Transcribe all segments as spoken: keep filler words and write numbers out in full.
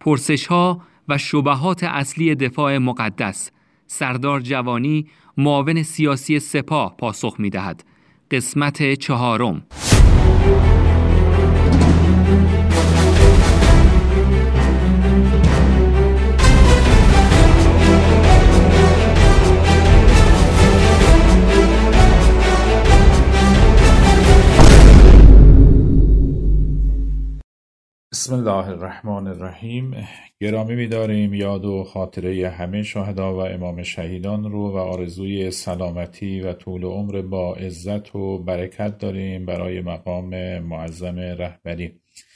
پرسش‌ها و شبهات اصلی دفاع مقدس. سردار جوانی، معاون سیاسی سپاه، پاسخ می‌دهد. قسمت چهارم. بسم الله الرحمن الرحیم. گرامی می‌داریم یاد و خاطره همه شهدا و امام شهیدان رو و آرزوی سلامتی و طول عمر با عزت و برکت داریم برای مقام معظم رهبری.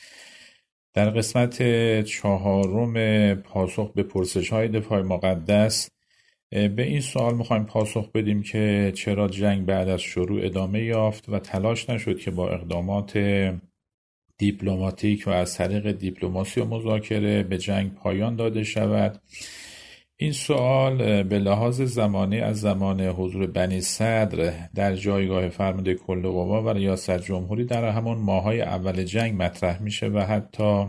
در قسمت چهارم پاسخ به پرسش‌های دفاع مقدس به این سوال می‌خوایم پاسخ بدیم که چرا جنگ بعد از شروع ادامه یافت و تلاش نشد که با اقدامات دیپلماتیک و از طریق دیپلماسی و مذاکره به جنگ پایان داده شود. این سوال به لحاظ زمانی از زمان حضور بنی صدر در جایگاه فرمانده کل قوا و ریاست جمهوری در همون ماهای اول جنگ مطرح میشه و حتی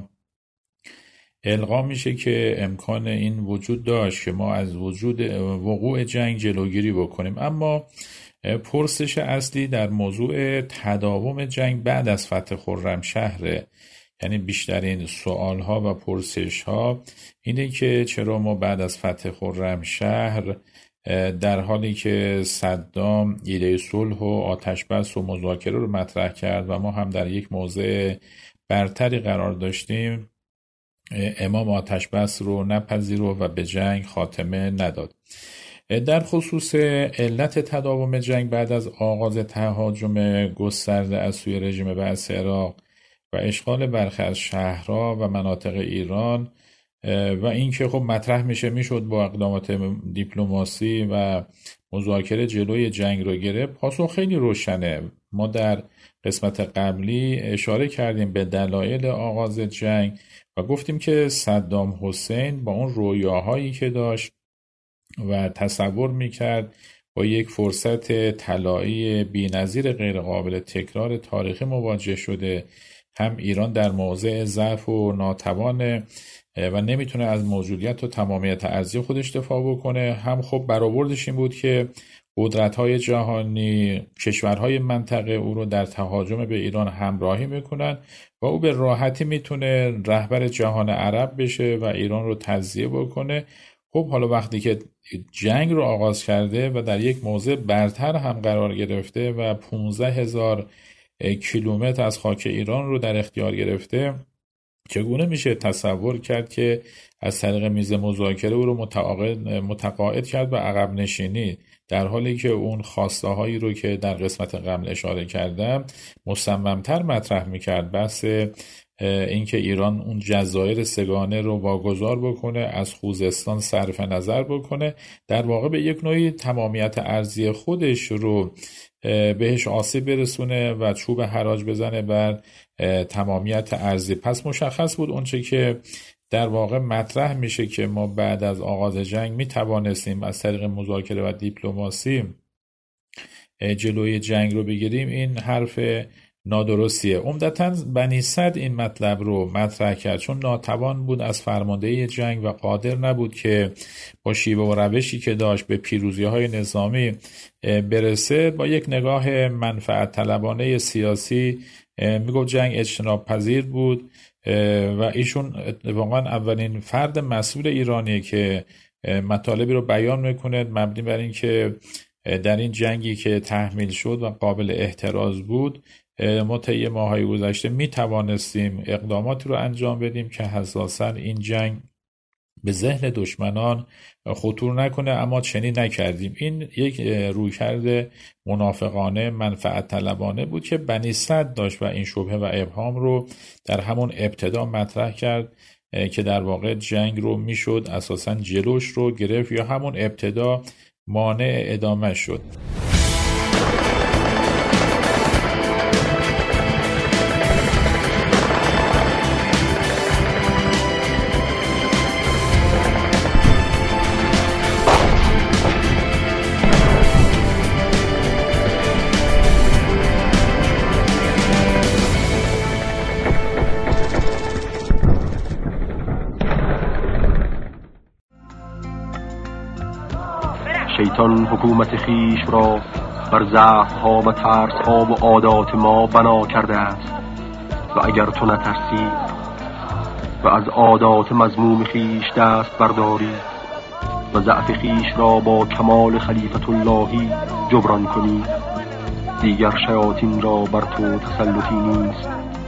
القا میشه که امکان این وجود داشت که ما از وجود وقوع جنگ جلوگیری بکنیم. اما پرسش اصلی در موضوع تداوم جنگ بعد از فتح خرمشهر، یعنی بیشترین سوالها و پرسشها اینه که چرا ما بعد از فتح خرمشهر در حالی که صدام ایده صلح و آتشبس و مذاکره رو مطرح کرد و ما هم در یک موضع برتری قرار داشتیم، امام آتشبس رو نپذیرفت و به جنگ خاتمه نداد. در خصوص علت تداوم جنگ بعد از آغاز تهاجم گسترده از سوی رژیم بعث عراق و اشغال برخی از شهرها و مناطق ایران و اینکه خب مطرح میشه میشد با اقدامات دیپلماسی و مذاکره جلوی جنگ رو گرفت، پاسخ خیلی روشنه. ما در قسمت قبلی اشاره کردیم به دلایل آغاز جنگ و گفتیم که صدام حسین با اون رویاهایی که داشت و تصور میکرد با یک فرصت طلایی بی‌نظیر غیر قابل تکرار تاریخی مواجه شده، هم ایران در موضع ضعف و ناتوانه و نمیتونه از موجودیت و تمامیت ارضی خودش دفاع بکنه، هم خب برآوردش این بود که قدرت‌های جهانی، کشورهای منطقه او رو در تهاجم به ایران همراهی میکنن و او به راحتی میتونه رهبر جهان عرب بشه و ایران رو تجزیه بکنه. خب حالا وقتی که جنگ رو آغاز کرده و در یک موضع برتر هم قرار گرفته و پانزده هزار کیلومتر از خاک ایران رو در اختیار گرفته، چگونه میشه تصور کرد که از طریق میز مذاکره او رو متقاعد کرد و عقب نشینی، در حالی که اون خواسته هایی رو که در قسمت قبل اشاره کردم مصممتر مطرح میکرد، بحث اینکه ایران اون جزایر سگانه رو واگذار بکنه، از خوزستان صرف نظر بکنه، در واقع به یک نوعی تمامیت ارضی خودش رو بهش آسیب برسونه و چوب حراج بزنه بر تمامیت ارضی. پس مشخص بود اونچه که در واقع مطرح میشه که ما بعد از آغاز جنگ میتوانستیم از طریق مذاکره و دیپلماسی جلوی جنگ رو بگیریم، این حرف نادرستیه. عمدتاً بنی صدر این مطلب رو مطرح کرد چون ناتوان بود از فرماندهی جنگ و قادر نبود که با شیوه و روشی که داشت به پیروزی‌های نظامی برسه. با یک نگاه منفعت طلبانه سیاسی میگفت جنگ اجتناب پذیر بود و ایشون اتفاقاً اولین فرد مسئول ایرانیه که مطالبی رو بیان میکنه مبنی بر این که در این جنگی که تحمیل شد و قابل احتراز بود، ما طی ماهای گذشته می توانستیم اقداماتی رو انجام بدیم که حساساً این جنگ به ذهن دشمنان خطور نکنه، اما چنین نکردیم. این یک رویکرد منافقانه منفعت طلبانه بود که بنی صدر داشت و این شبهه و ابهام رو در همون ابتدا مطرح کرد که در واقع جنگ رو میشد اساساً جلوش رو گرفت یا همون ابتدا مانع ادامه شد. شیطان حکومت خیش را بر ضعف‌ها و ترس‌ها و عادات ما بنا کرده است و اگر تو نترسی و از عادات مذموم خیش دست برداری و ضعف خیش را با کمال خلیفت اللهی جبران کنی، دیگر شیاطین را بر تو تسلطی نیست.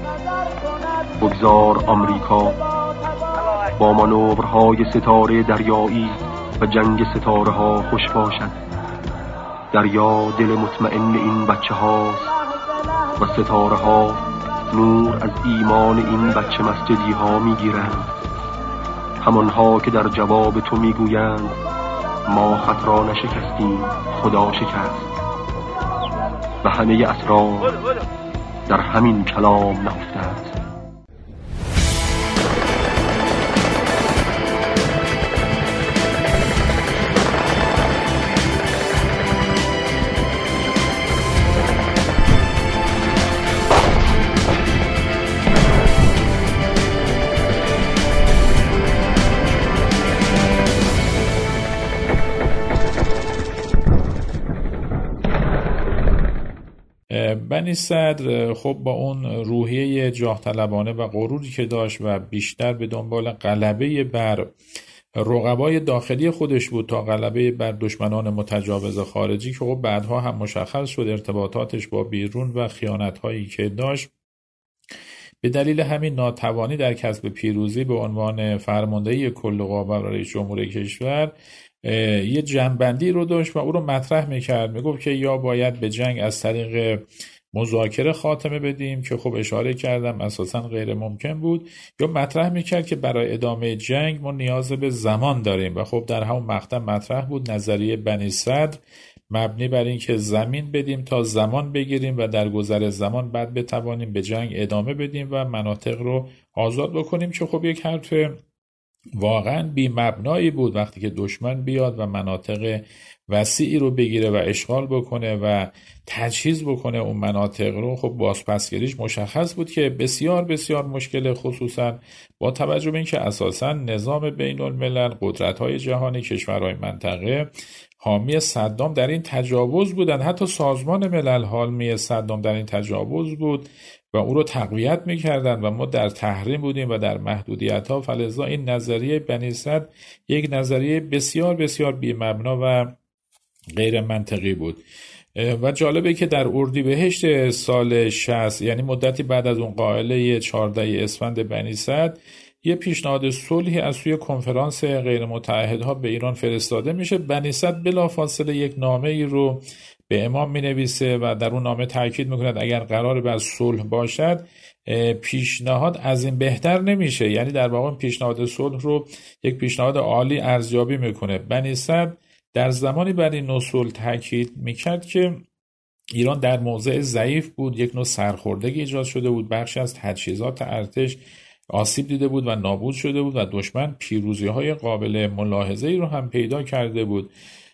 بگذار آمریکا با مانورهای ستاره دریایی و جنگ ستاره ها خوش باشد. دریا دل مطمئن این بچه هاست و ستاره ها نور از ایمان این بچه مسجدی ها می گیرند، همانها که در جواب تو می گویند ما خط را نشکستیم، خدا شکست. و همه اسرار در همین کلام نهفته است. بنی صدر خب با اون روحیه جاه طلبانه و غروری که داشت و بیشتر به دنبال غلبه بر رقبای داخلی خودش بود تا غلبه بر دشمنان متجاوز خارجی که خب بعدها هم مشخص شد ارتباطاتش با بیرون و خیانت‌هایی که داشت، به دلیل همین ناتوانی در کسب پیروزی به عنوان فرمانده کل قوا و رئیس جمهور کشور یه جنبندی رو داشت و او رو مطرح میکرد. میگفت که یا باید به جنگ از طریق مذاکره خاتمه بدیم که خب اشاره کردم اساسا غیر ممکن بود، یا مطرح میکرد که برای ادامه جنگ ما نیاز به زمان داریم و خب در همون مقطع مطرح بود نظریه بنی صدر مبنی بر این که زمین بدیم تا زمان بگیریم و در گذر زمان بعد بتوانیم به جنگ ادامه بدیم و مناطق رو آزاد بکنیم، که خب یک حرف واقعا بی مبنایی بود. وقتی که دشمن بیاد و مناطق وسیعی رو بگیره و اشغال بکنه و تجهیز بکنه اون مناطق رو، خب بازپسگیریش مشخص بود که بسیار بسیار مشکل، خصوصا با توجه به اینکه اساسا نظام بین الملل، قدرت‌های جهانی، کشورهای منطقه حامی صدام در این تجاوز بودن، حتی سازمان ملل حامی صدام در این تجاوز بود و او رو تقویت میکردن و ما در تحریم بودیم و در محدودیت ها. فلذا این نظریه بنی صدر یک نظریه بسیار بسیار بی مبنا و غیر منطقی بود. و جالبه که در اردیبهشت سال شصت، یعنی مدتی بعد از اون قائله چهاردهم اسفند بنی صدر، یه پیشنهاد صلحی از سوی کنفرانس غیر متحدها به ایران فرستاده میشه. بنی صدر بلافاصله یک نامه ای رو به امام می نویسه و در اون نامه تاکید میکند اگر قرار بر صلح باشد پیشنهاد از این بهتر نمیشه، یعنی در واقع پیشنهاد صلح رو یک پیشنهاد عالی ارزیابی میکنه. بنی صدر در زمانی بر این نوع صلح تاکید میکرد که ایران در موضع ضعیف بود، یک نوع سرخوردگی ایجاد شده بود، بخشی از تجهیزات ارتش آسیب دیده بود و نابود شده بود و دشمن پیروزی‌های قابل ملاحظه‌ای رو هم پیدا کرده بود.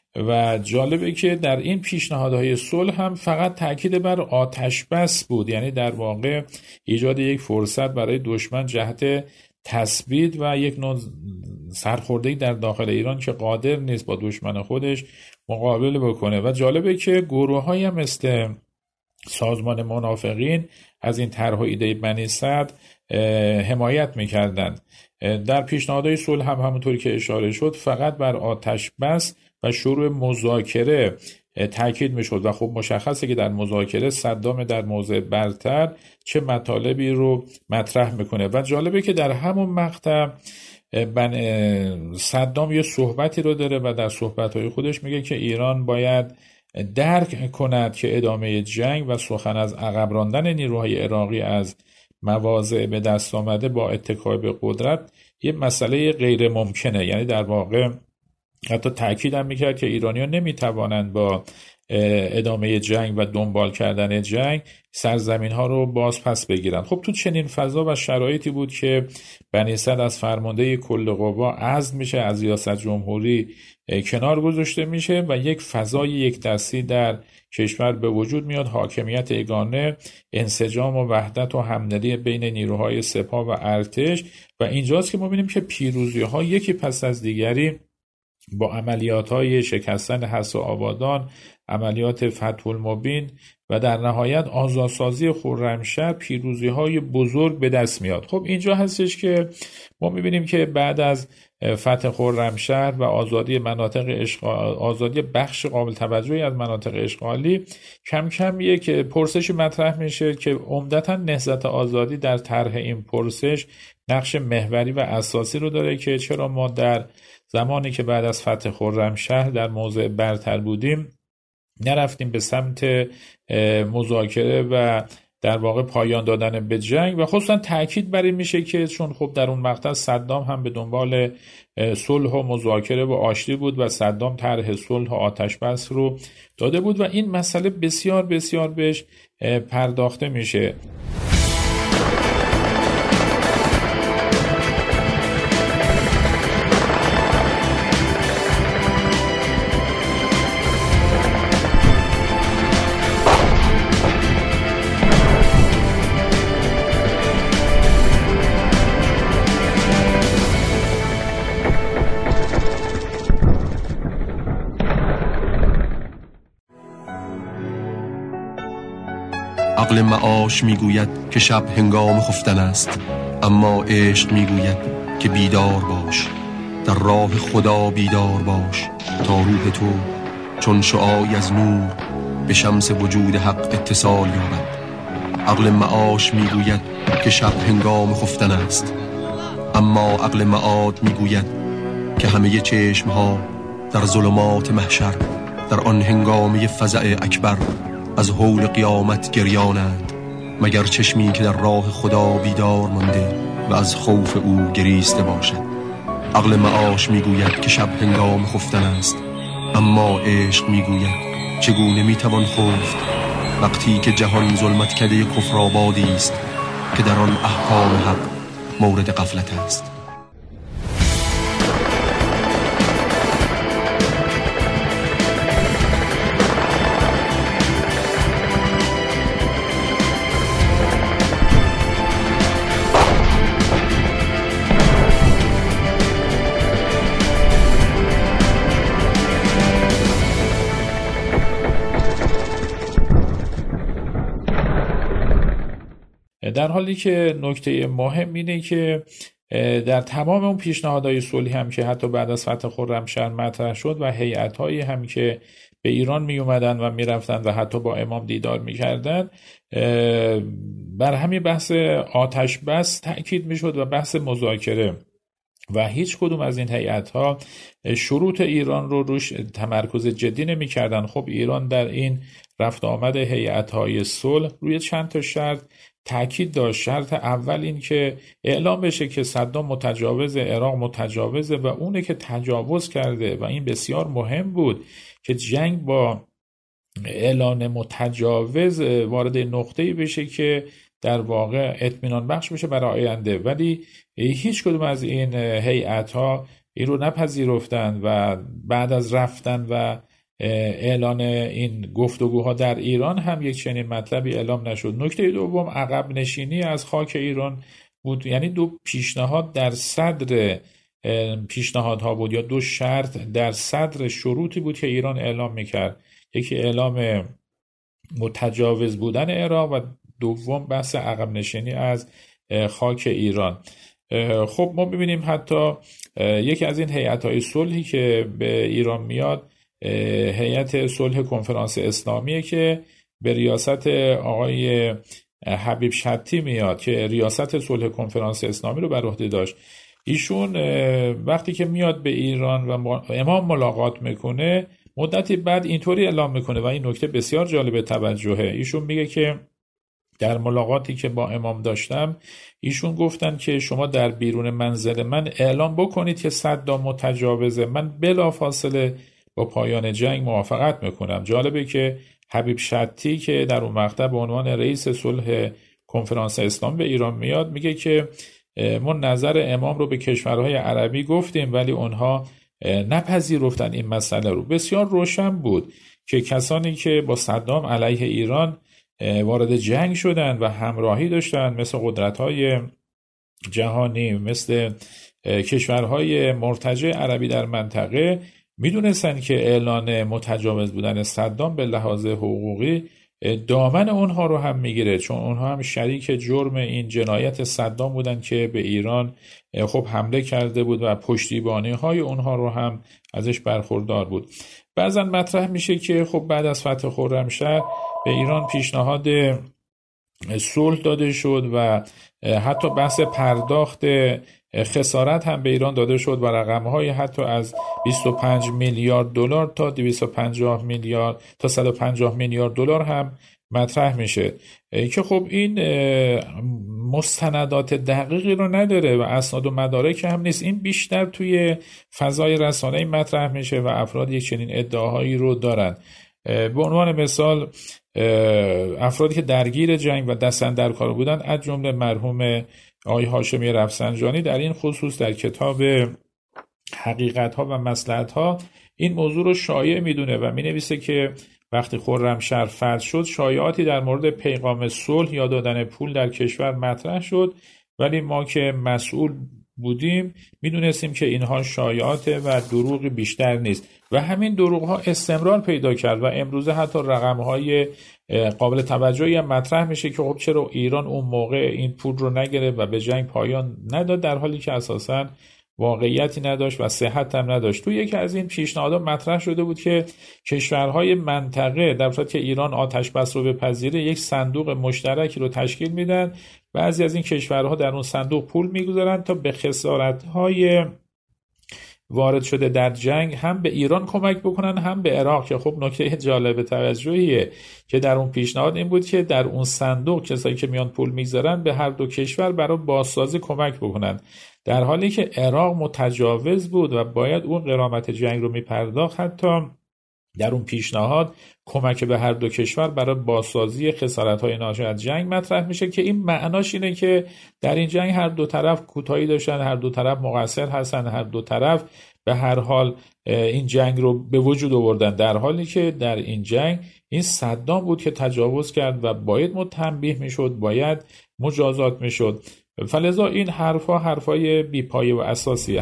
و جالبه که در این پیشنهادهای صلح هم فقط تاکید بر آتش بس بود، یعنی در واقع ایجاد یک فرصت برای دشمن جهت تثبیت و یک نوع سرخوردگی در داخل ایران که قادر نیست با دشمن خودش مقابله بکنه. و جالبه که گروه‌هایی هم مثل سازمان منافقین از این طرح و ایده بنی صدر حمایت می‌کردند. در پیشنهادهای صلح هم همونطوری که اشاره شد فقط بر آتش بس و شروع مذاکره تاکید میشد و خب مشخصه که در مذاکره صدام در موضع برتر چه مطالبی رو مطرح میکنه. و جالبه که در همون مقطع بن صدام یه صحبتی رو داره و در صحبت‌های خودش میگه که ایران باید درک کند که ادامه جنگ و سخن از عقب راندن نیروهای عراقی از مواضع به دست آمده با اتکا به قدرت یه مسئله غیر ممکنه. یعنی در واقع حتی تأکید هم میکرد که ایرانیان نمیتوانند با ادامه جنگ و دنبال کردن جنگ سرزمین ها رو باز پس بگیرن. خب تو چنین فضا و شرایطی بود که بنی صدر از فرمانده کل قوا عزل میشه، از ریاست جمهوری کنار گذاشته میشه و یک فضای یک دستی در کشور به وجود میاد، حاکمیت یگانه، انسجام و وحدت و همدلی بین نیروهای سپاه و ارتش. و اینجاست که ما ببینیم که پیروزی ها یکی پس از دیگری با عملیات‌های شکستن حصن آبادان، عملیات فتح المبین و در نهایت آزادسازی خرمشهر پیروزی‌های بزرگ به دست میاد. خب اینجا هستش که ما می‌بینیم که بعد از فتح خرمشهر و آزادی مناطق اشغال، آزادی بخش قابل توجهی از مناطق اشغالی، کم کم یک پرسشی مطرح میشه که عمدتاً نهضت آزادی در طرح این پرسش نقش محوری و اساسی رو داره که چرا ما در زمانی که بعد از فتح خرمشهر در موضع برتر بودیم نرفتیم به سمت مذاکره و در واقع پایان دادن به جنگ، و خصوصا تاکید بر این میشه که چون خب در اون مقطع صدام هم به دنبال صلح و مذاکره و آشتی بود و صدام طرح صلح و آتش بس رو داده بود و این مسئله بسیار بسیار بهش پرداخته میشه. عقل معاش میگوید که شب هنگام خفتن است، اما عشق میگوید که بیدار باش، در راه خدا بیدار باش تا روح تو چون شعاعی از نور به شمس وجود حق اتصال یابد. عقل معاش میگوید که شب هنگام خفتن است، اما عقل معاد میگوید که همه چشمها در ظلمات محشر در آن هنگامه فزع اکبر از حول قیامت گریانند، مگر چشمی که در راه خدا بیدار مانده و از خوف او گریسته باشد. عقل معاش میگوید که شب هنگام خفتن است، اما عشق میگوید چگونه میتوان خفت وقتی که جهان ظلمت کده کفر آبادی است که در آن احکام حق مورد غفلت است. در حالی که نکته مهم اینه که در تمام اون پیشنهادهای صلحی هم که حتی بعد از فتح خرمشهر مطرح شد و هیئت‌هایی هم که به ایران می اومدن و می رفتن و حتی با امام دیدار می کردن، بر همین بحث آتش بس تأکید می شد و بحث مذاکره، و هیچ کدوم از این هیئت‌ها شروط ایران رو روش تمرکز جدی نمی کردن. خب ایران در این رفت آمد هیئت‌های صلح روی چند تا شرط تأکید داشت. شرط اول این که اعلام بشه که صدام متجاوز، عراق متجاوزه و اونه که تجاوز کرده، و این بسیار مهم بود که جنگ با اعلان متجاوز وارد نقطه‌ای بشه که در واقع اطمینان بخش بشه برای آینده. ولی هیچ کدوم از این هیئت‌ها این رو نپذیرفتن و بعد از رفتن و اعلان این گفتگوها در ایران هم یک چنین مطلبی اعلام نشد. نکته دوم عقب نشینی از خاک ایران بود، یعنی دو پیشنهاد در صدر پیشنهادها بود یا دو شرط در صدر شروطی بود که ایران اعلام میکرد. یکی اعلام متجاوز بودن عراق و دوم بحث عقب نشینی از خاک ایران. خب ما ببینیم حتی یکی از این هیئت‌های صلحی که به ایران میاد هیئت صلح کنفرانس اسلامیه که به ریاست آقای حبیب شتی میاد که ریاست صلح کنفرانس اسلامی رو بر عهده داشت. ایشون وقتی که میاد به ایران و امام ملاقات میکنه مدتی بعد اینطوری اعلام میکنه و این نکته بسیار جالب توجهه. ایشون میگه که در ملاقاتی که با امام داشتم ایشون گفتن که شما در بیرون منزل من اعلام بکنید که صدام متجاوزه، من بلافاصله با پایان جنگ موافقت میکنم. جالبه که حبیب شتی که در اون مقطع به عنوان رئیس صلح کنفرانس اسلام به ایران میاد میگه که ما نظر امام رو به کشورهای عربی گفتیم ولی اونها نپذیرفتن این مسئله رو. بسیار روشن بود که کسانی که با صدام علیه ایران وارد جنگ شدن و همراهی داشتن مثل قدرت‌های جهانی، مثل کشورهای مرتجع عربی در منطقه میدونستن که اعلان متجاوز بودن صدام به لحاظ حقوقی دامن اونها رو هم میگیره، چون اونها هم شریک جرم این جنایت صدام بودن که به ایران خب حمله کرده بود و پشتیبانی های اونها رو هم ازش برخوردار بود. بعضا مطرح میشه که خب بعد از فتح خرمشهر به ایران پیشنهاد صلح داده شد و حتی بحث پرداخت خسارت هم به ایران داده شد و رقم‌های حتی از بیست و پنج میلیارد دلار تا دویست و پنجاه میلیارد تا صد و پنجاه میلیارد دلار هم مطرح میشه که خب این مستندات دقیقی رو نداره و اسناد و مدارک هم نیست. این بیشتر توی فضای رسانه‌ای مطرح میشه و افراد یک چنین ادعاهایی رو دارن. به عنوان مثال افرادی که درگیر جنگ و دست‌اندرکار بودن از جمله مرحوم آقای هاشمی رفسنجانی در این خصوص در کتاب حقیقت‌ها و مصلحت‌ها این موضوع رو شایع میدونه و مینویسه که وقتی خرمشهر فتح شد شایعاتی در مورد پیغام صلح یا دادن پول در کشور مطرح شد، ولی ما که مسئول بودیم میدونستیم که اینها شایعاته و دروغی بیشتر نیست و همین دروغ ها استمرار پیدا کرد و امروزه حتی رقم های قابل توجهی هم مطرح میشه که خب چرا ایران اون موقع این پول رو نگرفت و به جنگ پایان نداد، در حالی که اساساً واقعیتی نداشت و صحت هم نداشت. تو یکی از این پیشنهادات مطرح شده بود که کشورهای منطقه در صورتی که ایران آتش بس رو بپذیره یک صندوق مشترکی رو تشکیل میدن، بعضی از این کشورها در اون صندوق پول میگذارن تا به خسارت‌های وارد شده در جنگ هم به ایران کمک بکنن هم به عراق، که خب نکته جالب توجهیه که در اون پیشنهاد این بود که در اون صندوق کسایی که میان پول میگذارن به هر دو کشور برای بازسازی کمک بکنن، در حالی که عراق متجاوز بود و باید اون غرامت جنگ رو میپرداخت. حتی در اون پیشنهاد کمک به هر دو کشور برای بازسازی خسارت‌های ناشی از جنگ مطرح میشه که این معناش اینه که در این جنگ هر دو طرف کوتاهی داشتن، هر دو طرف مقصر هستن، هر دو طرف به هر حال این جنگ رو به وجود آوردن، در حالی که در این جنگ این صدام بود که تجاوز کرد و باید تنبیه میشد، باید مجازات میشد. فلذا این حرفا حرفای بی‌پایه و اساسیه.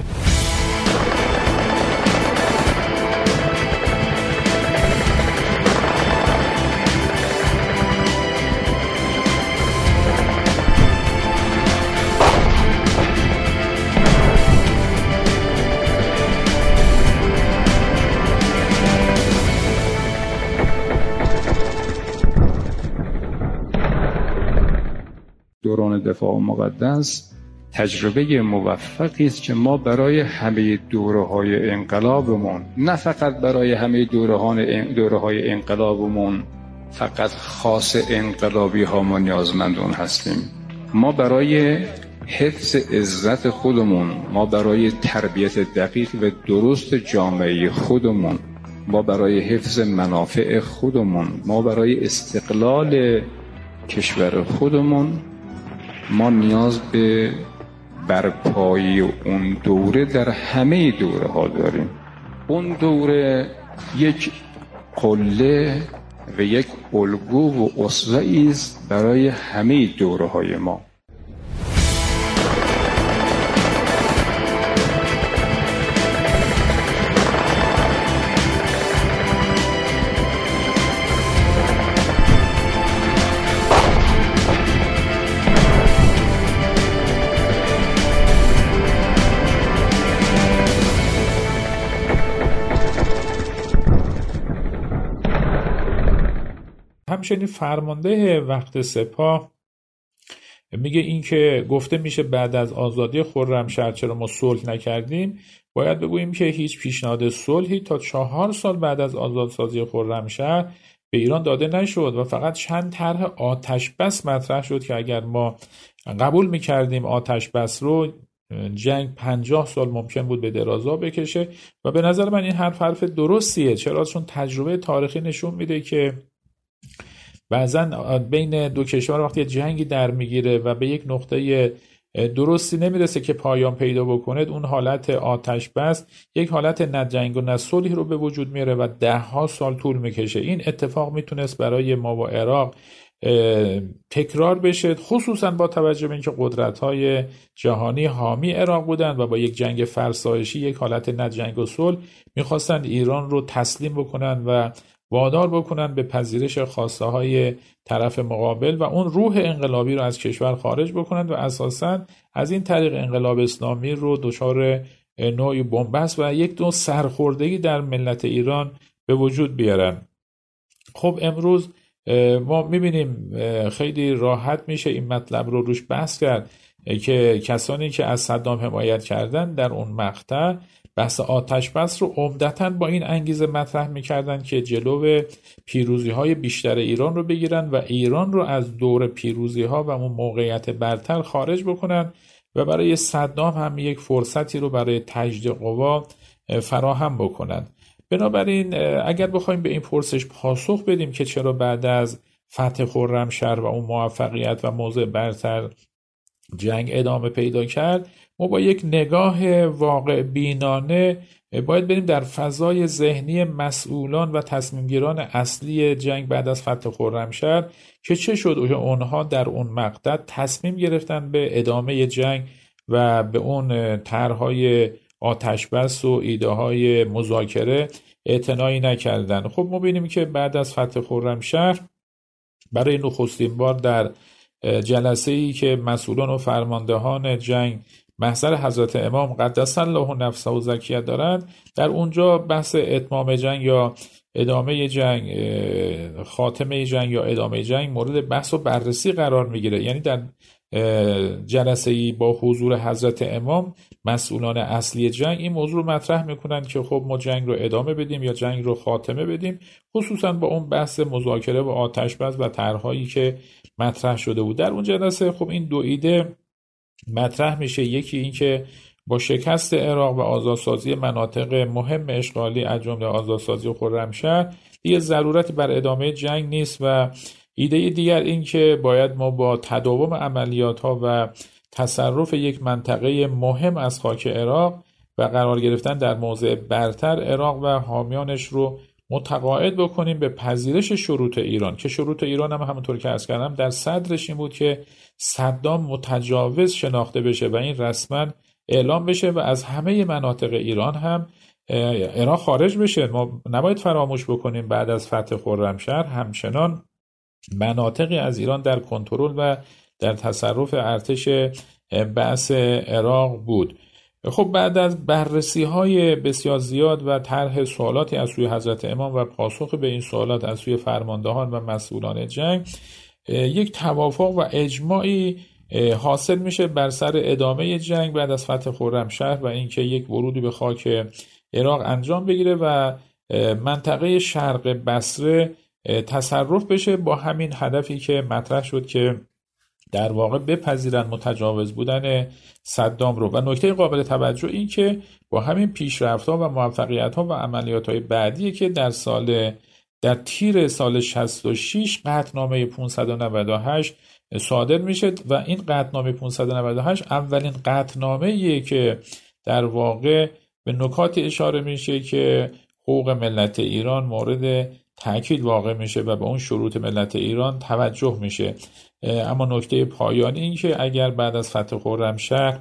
دوران دفاع مقدس تجربه موفقی است که ما برای همه دوره‌های انقلابمون، نه فقط برای همه دوره‌های دوره‌های انقلابمون فقط خاص انقلابی ها ما نیازمند اون هستیم. ما برای حفظ عزت خودمون، ما برای تربیت دقیق و درست جامعه خودمون، ما برای حفظ منافع خودمون، ما برای استقلال کشور خودمون، ما نیاز به برپایی اون دوره در همه دوره ها داریم. اون دوره یک قله و یک الگو و اسوه‌ای است برای همه دوره های ما. همچنین فرمانده وقت سپاه میگه این که گفته میشه بعد از آزادی خرمشهر چرا ما صلح نکردیم، باید بگوییم که هیچ پیشنهاد صلحی تا چهار سال بعد از آزادسازی خرمشهر به ایران داده نشد و فقط چند طرح آتش بس مطرح شد که اگر ما قبول میکردیم آتش بس رو، جنگ پنجاه سال ممکن بود به درازا بکشه و به نظر من این حرف حرف درستیه. چرا؟ چون تجربه تاریخی نشون میده که بعضا بین دو کشور وقتی جنگی در میگیره و به یک نقطه درستی نمیرسه که پایان پیدا بکنه، اون حالت آتش بس یک حالت نه جنگ و نه صلح رو به وجود میاره و ده ها سال طول میکشه. این اتفاق میتونست برای ما و عراق تکرار بشه، خصوصا با توجه به اینکه قدرت‌های جهانی حامی عراق بودند و با یک جنگ فرسایشی، یک حالت نه جنگ و صلح می‌خواستند ایران رو تسلیم بکنن و وادار بکنن به پذیرش خواسته های طرف مقابل و اون روح انقلابی رو از کشور خارج بکنن و اساساً از این طریق انقلاب اسلامی رو دچار نوعی بنبست و یک نوع سرخوردگی در ملت ایران به وجود بیارن. خب امروز ما میبینیم خیلی راحت میشه این مطلب رو روش بحث کرد که کسانی که از صدام حمایت کردن در اون مقطع بحث آتش بس رو عمدتاً با این انگیزه مطرح میکردن که جلو پیروزی های بیشتر ایران رو بگیرن و ایران رو از دور پیروزی ها و اون موقعیت برتر خارج بکنن و برای صدام هم یک فرصتی رو برای تجدید قوا فراهم بکنن. بنابراین اگر بخوایم به این پرسش پاسخ بدیم که چرا بعد از فتح خرمشهر و اون موفقیت و موضع برتر جنگ ادامه پیدا کرد، ما با یک نگاه واقع بینانه باید بریم در فضای ذهنی مسئولان و تصمیمگیران اصلی جنگ بعد از فتح خرمشهر که چه شد اونها در اون مقطع تصمیم گرفتن به ادامه جنگ و به اون طرح‌های آتش بس و ایده های مذاکره اعتنایی نکردن. خب ما ببینیم که بعد از فتح خرمشهر برای نخستین بار در جلسه‌ای که مسئولان و فرماندهان جنگ محضر حضرت امام قدس الله نفسه و زکیه دارند، در اونجا بحث اتمام جنگ یا ادامه جنگ، خاتمه جنگ یا ادامه جنگ مورد بحث و بررسی قرار میگیره. یعنی در جلسه‌ای با حضور حضرت امام مسئولان اصلی جنگ این موضوع رو مطرح میکنن که خب ما جنگ رو ادامه بدیم یا جنگ رو خاتمه بدیم، خصوصا با اون بحث مذاکره و آتش بس و طرح‌هایی که مطرح شده بود در اون جلسه. خب این دو ایده مطرح میشه، یکی این که با شکست عراق و آزادسازی مناطق مهم اشغالی از جمله آزادسازی خرمشهر دیگه ضرورتی بر ادامه جنگ نیست و ایده دیگر این که باید ما با تداوم عملیات ها و تصرف یک منطقه مهم از خاک عراق و قرار گرفتن در موضع برتر عراق و حامیانش رو متقاعد بکنیم به پذیرش شروط ایران، که شروط ایران هم همونطور که عرض کردم در صدرش این بود که صدام متجاوز شناخته بشه و این رسما اعلام بشه و از همه مناطق ایران هم عراق خارج بشه. ما نباید فراموش بکنیم بعد از فتح خرمشهر همچنان مناطقی از ایران در کنترل و در تصرف ارتش بعث عراق بود. خب بعد از بررسی های بسیار زیاد و طرح سوالاتی از سوی حضرت امام و پاسخ به این سوالات از سوی فرماندهان و مسئولان جنگ، یک توافق و اجماعی حاصل میشه بر سر ادامه جنگ بعد از فتح خرمشهر و اینکه یک ورودی به خاک عراق انجام بگیره و منطقه شرق بصره تصرف بشه با همین هدفی که مطرح شد که در واقع بپذیرن متجاوز بودن صدام رو. و نکته قابل توجه این که با همین پیشرفت‌ها و موفقیت‌ها و عملیات‌های بعدی که در سال در تیر سال شصت و شش قطعنامه پانصد و نود و هشت صادر میشه و این قطعنامه پانصد و نود و هشت اولین قطعنامه‌ایه که در واقع به نکاتی اشاره میشه که حقوق ملت ایران مورد تأکید واقع میشه و به اون شروط ملت ایران توجه میشه. اما نکته پایانی این که اگر بعد از فتح خرمشهر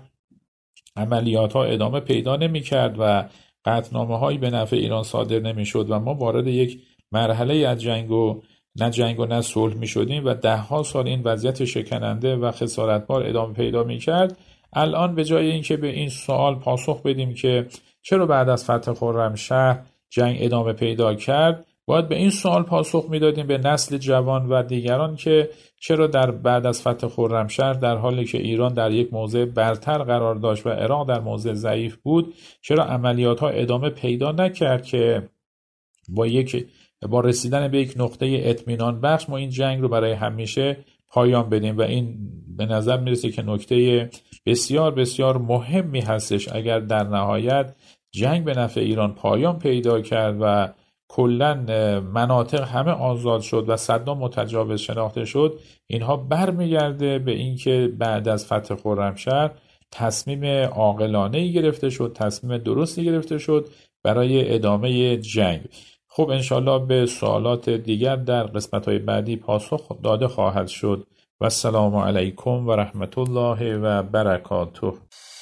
عملیات ها ادامه پیدا نمی کرد و قطعنامه هایی به نفع ایران صادر نمی شد و ما وارد یک مرحله از جنگ و نه جنگ و نه صلح می شدیم و ده ها سال این وضعیت شکننده و خسارتبار ادامه پیدا می کرد، الان به جای اینکه به این سوال پاسخ بدیم که چرا بعد از فتح خرمشهر جنگ ادامه پیدا کرد، باید به این سوال پاسخ میدادیم به نسل جوان و دیگران که چرا در بعد از فتح خرمشهر در حالی که ایران در یک موضع برتر قرار داشت و عراق در موضع ضعیف بود، چرا عملیات ها ادامه پیدا نکرد که با یک با رسیدن به یک نقطه اطمینان بخش ما این جنگ رو برای همیشه پایان بدیم. و این به نظر میرسه که نکته بسیار بسیار مهمی هستش. اگر در نهایت جنگ به نفع ایران پایان پیدا کرد و کلاً مناطق همه آزاد شد و صدام متجاوز شناخته شد، اینها برمیگرده به اینکه بعد از فتح خرمشهر تصمیم عاقلانه‌ای گرفته شد، تصمیم درستی گرفته شد برای ادامه جنگ. خب انشالله به سوالات دیگر در قسمت‌های بعدی پاسخ داده خواهد شد و السلام علیکم و رحمت الله و برکاته.